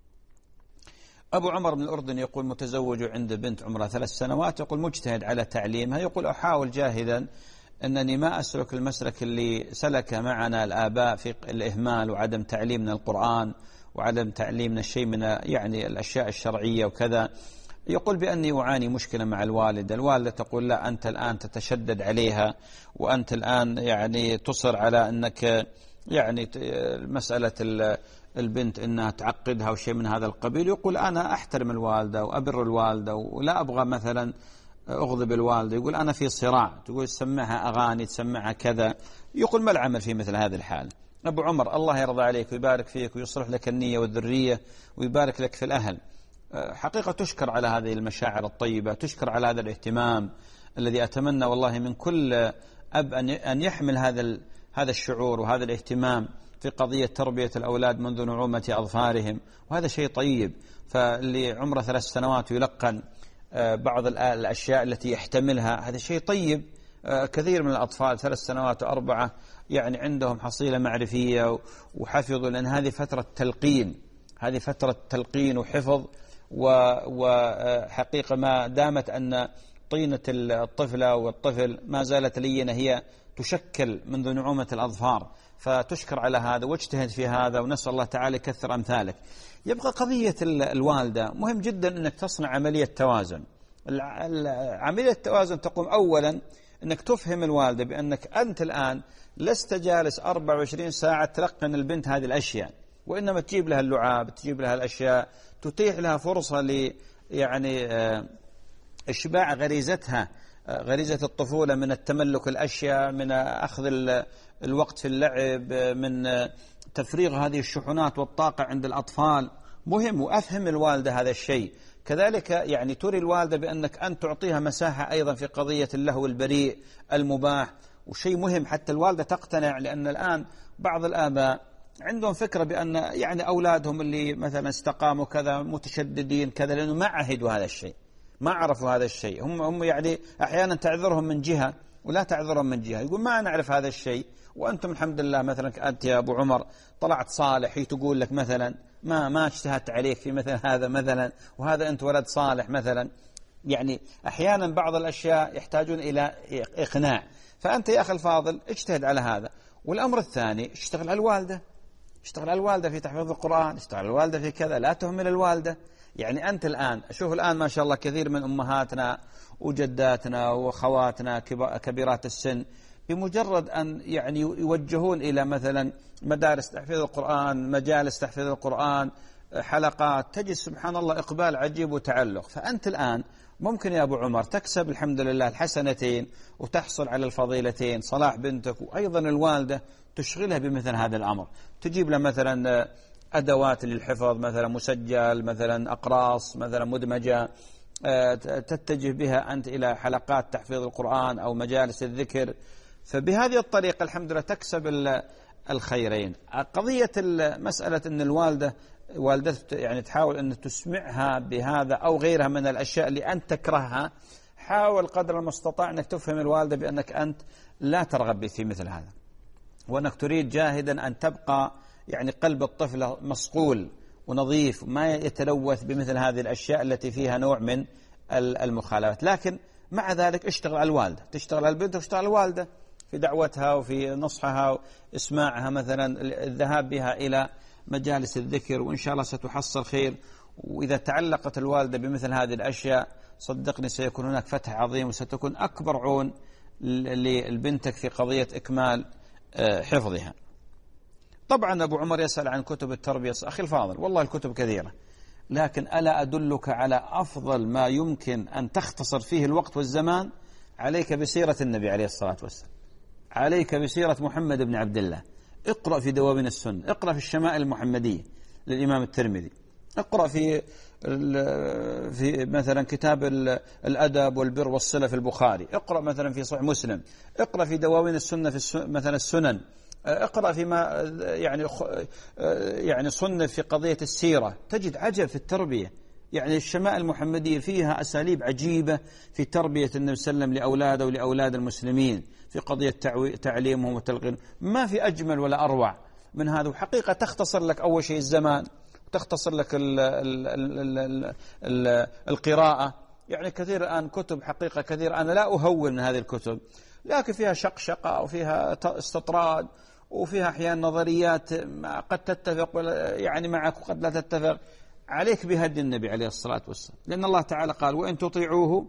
Speaker 2: أبو عمر من الأردن يقول متزوج عند بنت عمرها ثلاث سنوات، يقول مجتهد على تعليمها، يقول أحاول جاهدا أنني ما أسلك المسلك اللي سلك معنا الآباء في الإهمال وعدم تعليمنا القرآن وعدم تعليمنا الشيء من يعني الأشياء الشرعية وكذا. يقول بأني أعاني مشكلة مع الوالدة، الوالدة تقول لا أنت الآن تتشدد عليها، وأنت الآن يعني تصر على أنك يعني مسألة البنت أنها تعقدها وشيء من هذا القبيل. يقول أنا أحترم الوالدة وأبر الوالدة ولا أبغى مثلا أغضب الوالدة. يقول أنا في صراع، تقول تسمعها أغاني تسمعها كذا. يقول ما العمل في مثل هذه الحال؟ أبو عمر الله يرضى عليك ويبارك فيك ويصلح لك النية والذرية ويبارك لك في الأهل، حقيقة تشكر على هذه المشاعر الطيبة، تشكر على هذا الاهتمام الذي أتمنى والله من كل أب أن يحمل هذا هذا الشعور وهذا الاهتمام في قضية تربية الأولاد منذ نعومة أظفارهم، وهذا شيء طيب. فاللي عمره ثلاث سنوات يلقن بعض الأشياء التي يحتملها هذا شيء طيب. كثير من الأطفال ثلاث سنوات وأربعة يعني عندهم حصيلة معرفية وحفظوا، لأن هذه فترة تلقين، هذه فترة تلقين وحفظ. وحقيقة ما دامت أن طينة الطفلة والطفل ما زالت لينة هي تشكل منذ نعومة الأظفار، فتشكر على هذا واجتهد في هذا، ونسأل الله تعالى يكثر أمثالك. يبقى قضية الوالدة مهم جدا أنك تصنع عملية توازن. عملية التوازن تقوم أولا أنك تفهم الوالدة بأنك أنت الآن لست جالس أربعة وعشرين ساعة تلقن البنت هذه الأشياء، وإنما تجيب لها اللعاب، تجيب لها الأشياء، تتيح لها فرصة ل يعني إشباع غريزتها، غريزة الطفولة من التملك الأشياء، من أخذ الوقت في اللعب، من تفريغ هذه الشحنات والطاقة عند الأطفال. مهم، وأفهم الوالدة هذا الشيء. كذلك يعني تري الوالدة بأنك أن تعطيها مساحة أيضا في قضية اللهو البريء المباح، وشيء مهم حتى الوالدة تقتنع. لأن الآن بعض الآباء عندهم فكرة بأن يعني أولادهم اللي مثلا استقاموا كذا متشددين كذا، لأنه ما عهدوا هذا الشيء، ما عرفوا هذا الشيء. هم هم يعني أحيانا تعذرهم من جهة ولا تعذرهم من جهة. يقول ما نعرف هذا الشيء، وأنتم الحمد لله مثلا أنت يا أبو عمر طلعت صالح، هي تقول لك مثلا ما ما اجتهدت عليك في مثل هذا مثلا، وهذا أنت ولد صالح مثلا. يعني أحيانا بعض الأشياء يحتاجون إلى إقناع. فأنت يا أخي الفاضل اجتهد على هذا. والأمر الثاني اشتغل على الوالدة، اشتغل على الوالدة في تحفيظ القرآن، اشتغل على الوالدة في كذا، لا تهمل الوالدة. يعني أنت الآن أشوف الآن ما شاء الله كثير من أمهاتنا وجداتنا وخواتنا كبيرات السن بمجرد أن يعني يوجهون إلى مثلا مدارس تحفيظ القرآن، مجالس تحفيظ القرآن، حلقات، تجد سبحان الله إقبال عجيب وتعلق. فأنت الآن ممكن يا أبو عمر تكسب الحمد لله الحسنتين وتحصل على الفضيلتين، صلاح بنتك وأيضا الوالدة تشغلها بمثل هذا الأمر. تجيب له مثلا أدوات للحفظ، مثلا مسجل، مثلا أقراص مثلا مدمجة، تتجه بها أنت إلى حلقات تحفيظ القرآن أو مجالس الذكر. فبهذه الطريقة الحمد لله تكسب الخيرين. قضية مسألة أن الوالدة والدتك يعني تحاول أن تسمعها بهذا أو غيرها من الأشياء اللي أنت تكرهها، حاول قدر المستطاع أنك تفهم الوالدة بأنك أنت لا ترغب في مثل هذا، وأنك تريد جاهدا أن تبقى يعني قلب الطفل مصقول ونظيف وما يتلوث بمثل هذه الأشياء التي فيها نوع من المخالفات. لكن مع ذلك اشتغل على الوالدة، تشتغل على البنت واشتغل على الوالدة في دعوتها وفي نصحها وإسماعها، مثلا الذهاب بها إلى مجالس الذكر، وإن شاء الله ستحصل خير. وإذا تعلقت الوالدة بمثل هذه الأشياء صدقني سيكون هناك فتح عظيم، وستكون أكبر عون لبنتك في قضية إكمال حفظها. طبعا أبو عمر يسأل عن كتب التربية. أخي الفاضل والله الكتب كثيرة، لكن ألا أدلك على أفضل ما يمكن أن تختصر فيه الوقت والزمان؟ عليك بسيرة النبي عليه الصلاة والسلام، عليك بسيرة محمد بن عبد الله. اقرأ في دواوين السنة، اقرأ في الشمائل المحمدية للإمام الترمذي، اقرأ في في مثلا كتاب الأدب والبر والصلة في البخاري، اقرأ مثلا في صحيح مسلم، اقرأ في دواوين السنة في مثلا السنن، اقرأ فيما يعني يعني صنف في قضية السيرة، تجد عجب في التربية. يعني الشمائل المحمدية فيها أساليب عجيبة في تربية النبي صلى الله عليه وسلم لأولاده ولأولاد المسلمين في قضية تعليمهم وتلقينهم. ما في أجمل ولا أروع من هذا. وحقيقة تختصر لك أول شيء الزمان، وتختصر لك ال ال ال ال ال القراءة. يعني كثير الآن كتب، حقيقة كثير أنا لا أهول من هذه الكتب، لكن فيها شقشقة وفيها استطراد وفيها أحيانا نظريات قد تتفق يعني معك وقد لا تتفق. عليك بهدي النبي عليه الصلاة والسلام، لأن الله تعالى قال وإن تطيعوه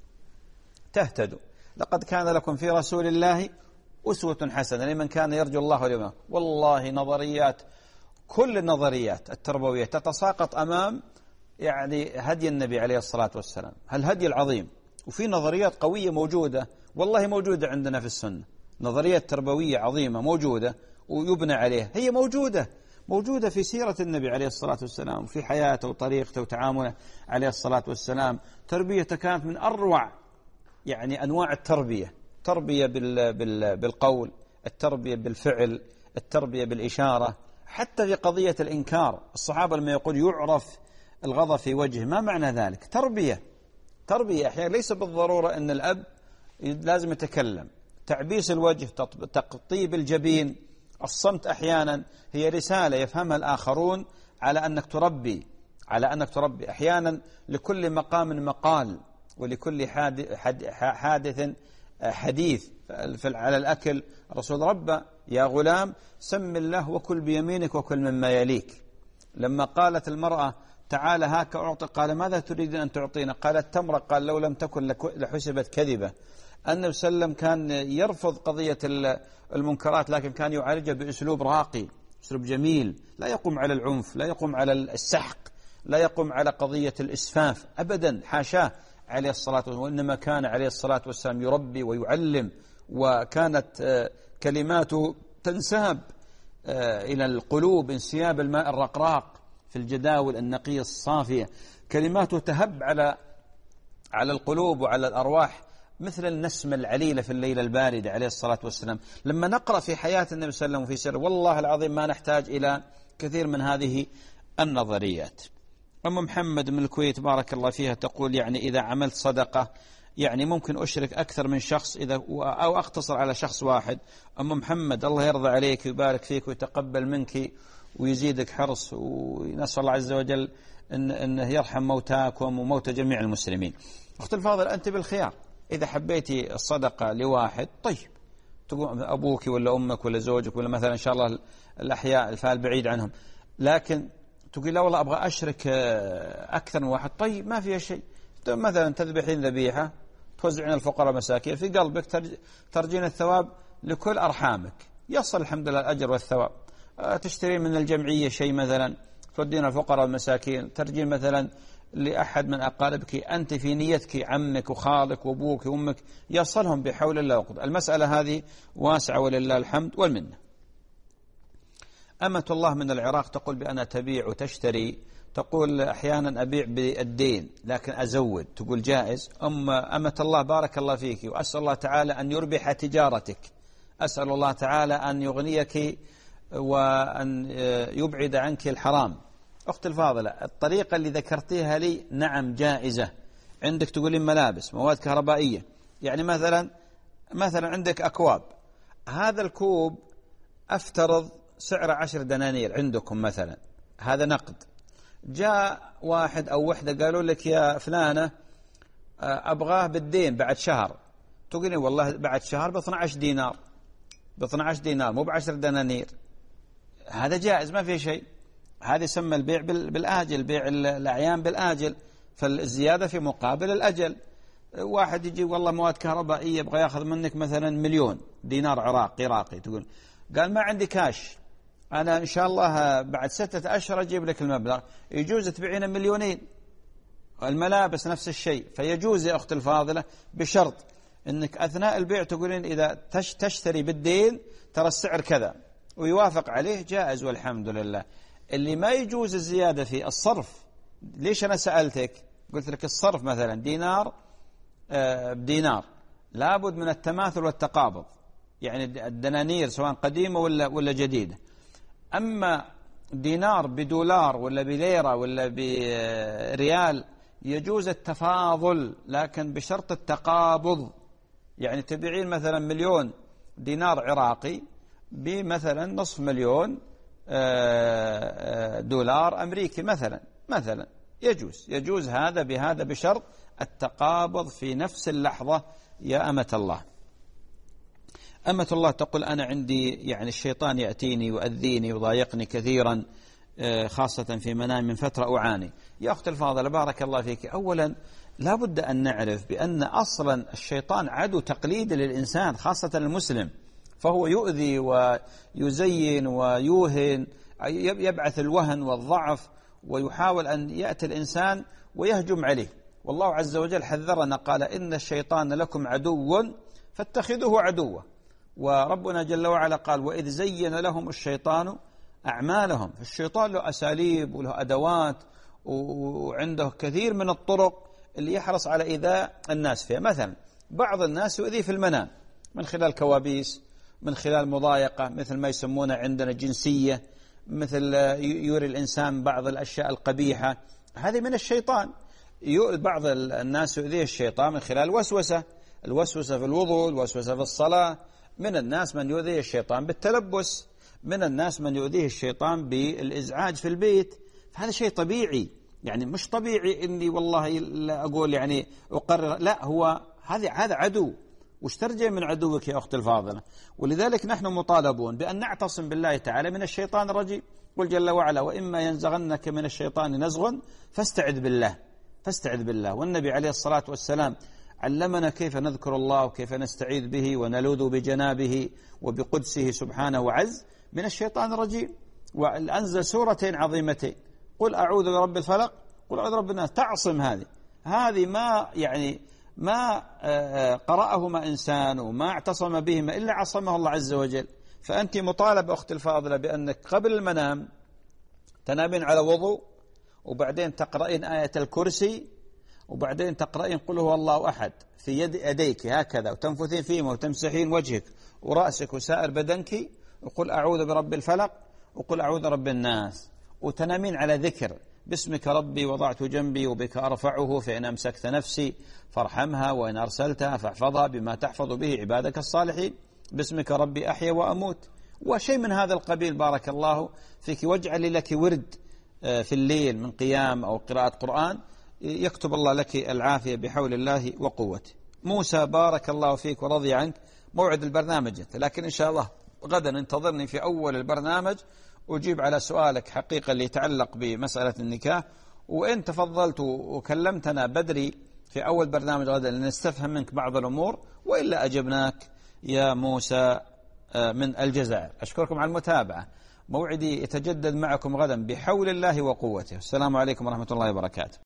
Speaker 2: تهتدوا، لقد كان لكم في رسول الله أسوة حسنة لمن كان يرجو الله واليوم. والله نظريات، كل النظريات التربوية تتساقط أمام يعني هدي النبي عليه الصلاة والسلام، هالهدي العظيم. وفي نظريات قوية موجودة، والله موجودة عندنا في السنة، نظريات تربوية عظيمة موجودة ويبنى عليها، هي موجودة موجودة في سيرة النبي عليه الصلاة والسلام، في حياته وطريقته وتعامله عليه الصلاة والسلام. تربيته كانت من أروع يعني أنواع التربية، تربية بال بال بالقول، التربية بالفعل، التربية بالإشارة. حتى في قضية الإنكار، الصحابة لما يقول يعرف الغضب في وجهه، ما معنى ذلك؟ تربية تربية أحيانا ليس بالضرورة أن الأب لازم يتكلم، تعبيس الوجه، تقطيب الجبين، الصمت أحيانا هي رسالة يفهمها الآخرون على أنك تربي، على أنك تربي. أحيانا لكل مقام مقال، ولكل حادث حديث. على الأكل الرسول ربى يا غلام سم الله وكل بيمينك وكل مما يليك. لما قالت المرأة تعال هاك أعطي، قال ماذا تريد أن تعطينا؟ قالت تمرة، قال لو لم تكن لحسبت كذبة. النبي صلى الله عليه وسلم كان يرفض قضية المنكرات، لكن كان يعالجها بأسلوب راقي، أسلوب جميل، لا يقوم على العنف، لا يقوم على السحق، لا يقوم على قضية الإسفاف أبدا، حاشاه عليه الصلاة والسلام. وإنما كان عليه الصلاة والسلام يربي ويعلم، وكانت كلماته تنساب إلى القلوب انسياب الماء الرقراق في الجداول النقية الصافية. كلماته تهب على على القلوب وعلى الأرواح مثل النسمة العليلة في الليلة الباردة عليه الصلاة والسلام. لما نقرأ في حياة النبي صلى الله عليه وسلم وفي سر، والله العظيم ما نحتاج إلى كثير من هذه النظريات. أم محمد من الكويت بارك الله فيها تقول يعني إذا عملت صدقة يعني ممكن أشرك أكثر من شخص إذا أو أقتصر على شخص واحد. أم محمد الله يرضى عليك ويبارك فيك ويتقبل منك ويزيدك حرص، ونسأل الله عز وجل إن إنه يرحم موتاكم وموتى جميع المسلمين. أخت الفاضل أنت بالخيار، إذا حبيتي الصدقة لواحد طيب، تقول أبوك ولا أمك ولا زوجك ولا مثلا إن شاء الله الأحياء الفال بعيد عنهم، لكن تقول لا والله أبغى أشرك أكثر من واحد، طيب ما فيها شيء. مثلا تذبحين ذبيحة توزعين الفقراء والمساكين، في قلبك ترجين الثواب لكل أرحامك، يصل الحمد لله الأجر والثواب. تشترين من الجمعية شيء مثلا تودين الفقراء والمساكين، ترجين مثلا لأحد من أقاربك أنت في نيتك عمك وخالك وأبوك وأمك، يصلهم بحول الله وقدرته. المسألة هذه واسعة ولله الحمد والمنة. أمة الله من العراق تقول بأنا تبيع وتشتري، تقول أحيانا أبيع بالدين لكن أزود، تقول جائز؟ أم أمة الله بارك الله فيك، وأسأل الله تعالى أن يربح تجارتك، أسأل الله تعالى أن يغنيك وأن يبعد عنك الحرام. أخت الفاضلة الطريقة اللي ذكرتيها لي نعم جائزة. عندك تقولين ملابس، مواد كهربائية، يعني مثلا مثلا عندك أكواب، هذا الكوب أفترض سعره عشر دنانير عندكم مثلا، هذا نقد. جاء واحد أو وحدة قالوا لك يا فلانة أبغاه بالدين بعد شهر، تقولين والله بعد شهر ب اثني عشر دينار، ب اثني عشر دينار مو بعشر دنانير، هذا جائز ما في شيء. هذا يسمى البيع بالآجل، بيع الأعيان بالآجل، فالزيادة في مقابل الأجل. واحد يجي والله مواد كهربائية يبغى ياخذ منك مثلا مليون دينار عراقي عراقي، تقول قال ما عندي كاش، أنا إن شاء الله بعد ستة أشهر أجيب لك المبلغ، يجوز تبيعين مليونين. الملابس نفس الشيء، فيجوز يا أخت الفاضلة بشرط أنك أثناء البيع تقولين إذا تشتري بالدين ترى السعر كذا ويوافق عليه، جائز والحمد لله. اللي ما يجوز الزيادة في الصرف. ليش أنا سألتك؟ قلت لك الصرف مثلا دينار بدينار لابد من التماثل والتقابض، يعني الدنانير سواء قديمة ولا ولا جديدة. أما دينار بدولار ولا بليرة ولا بريال يجوز التفاضل، لكن بشرط التقابض. يعني تبيعين مثلا مليون دينار عراقي بمثلا نصف مليون دولار أمريكي مثلا مثلا يجوز يجوز هذا بهذا بشرط التقابض في نفس اللحظة يا أمة الله. أمة الله تقول أنا عندي يعني الشيطان يأتيني يؤذيني يضايقني كثيرا خاصة في منامي من فترة أعاني. يا أخت الفاضلة بارك الله فيك، أولا لا بد أن نعرف بأن أصلا الشيطان عدو تقليدي للإنسان خاصة المسلم، فهو يؤذي ويزين ويوهن، يبعث الوهن والضعف ويحاول أن يأتي الإنسان ويهجم عليه. والله عز وجل حذرنا قال إن الشيطان لكم عدو فاتخذوه عدوا، وربنا جل وعلا قال وإذ زين لهم الشيطان أعمالهم. فالشيطان له أساليب وله أدوات وعنده كثير من الطرق اللي يحرص على إيذاء الناس فيها. مثلا بعض الناس يؤذي في المنام من خلال كوابيس، من خلال مضايقة، مثل ما يسمونه عندنا جنسية، مثل يوري الإنسان بعض الأشياء القبيحة، هذه من الشيطان. بعض الناس يؤذيه الشيطان من خلال وسوسة، الوسوسة في الوضوء، الوسوسة في الصلاة. من الناس من يؤذيه الشيطان بالتلبس، من الناس من يؤذيه الشيطان بالإزعاج في البيت. فهذا شيء طبيعي، يعني مش طبيعي إني والله لا أقول يعني أقرر، لا، هو هذا هذا عدو. وش ترجع من عدوك يا أخت الفاضلة؟ ولذلك نحن مطالبون بأن نعتصم بالله تعالى من الشيطان الرجيم. قل جل وعلا وإما ينزغنك من الشيطان نزغ فاستعذ بالله، فاستعذ بالله. والنبي عليه الصلاة والسلام علمنا كيف نذكر الله وكيف نستعيذ به ونلوذ بجنابه وبقدسه سبحانه وعز من الشيطان الرجيم. وأنزل سورتين عظيمتين، قل أعوذ برب الفلق، قل أعوذ برب الناس، تعصم. هذه هذه ما يعني ما قرأهما إنسان وما اعتصم بهما إلا عصمه الله عز وجل. فأنت مطالبة أخت الفاضلة بأنك قبل المنام تنامين على وضوء، وبعدين تقرأين آية الكرسي، وبعدين تقرأين قل هو الله أحد في يد يديك هكذا، وتنفثين فيهما وتمسحين وجهك ورأسك وسائر بدنك، وقل أعوذ برب الفلق، وقل أعوذ برب الناس، وتنامين على ذكر باسمك ربي وضعت جنبي وبك أرفعه، فإن أمسكت نفسي فارحمها وإن أرسلتها فاحفظها بما تحفظ به عبادك الصالحين، باسمك ربي أحيا وأموت، وشيء من هذا القبيل. بارك الله فيك. واجعل لك ورد في الليل من قيام أو قراءة قرآن، يكتب الله لك العافية بحول الله وقوته. موسى بارك الله فيك ورضي عنك، موعد البرنامج، لكن إن شاء الله غدا انتظرني في أول البرنامج أجيب على سؤالك حقيقة اللي يتعلق بمسألة النكاح. وإن تفضلت وكلمتنا بدري في أول برنامج غدا لنستفهم منك بعض الأمور، وإلا أجبناك يا موسى من الجزائر. أشكركم على المتابعة. موعدي يتجدد معكم غدا بحول الله وقوته. السلام عليكم ورحمة الله وبركاته.